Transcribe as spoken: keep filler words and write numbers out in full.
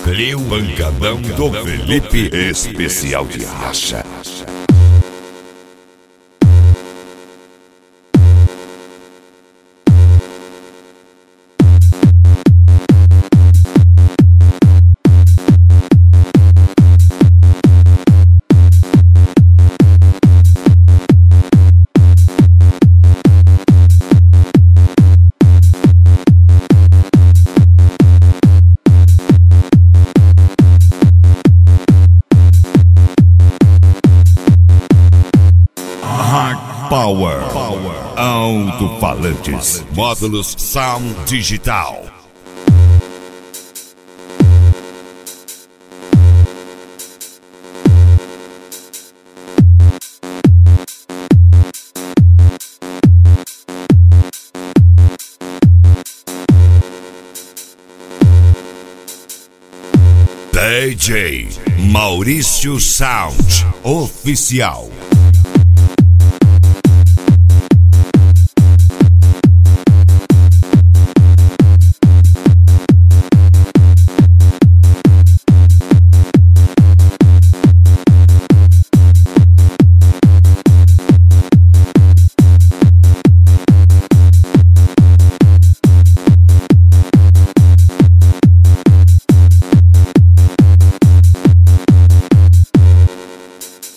Leu Pancadão do Felipe, especial de racha. Power, Power. Alto-falantes, módulos Sound Digital. D J Maurício Sound Oficial.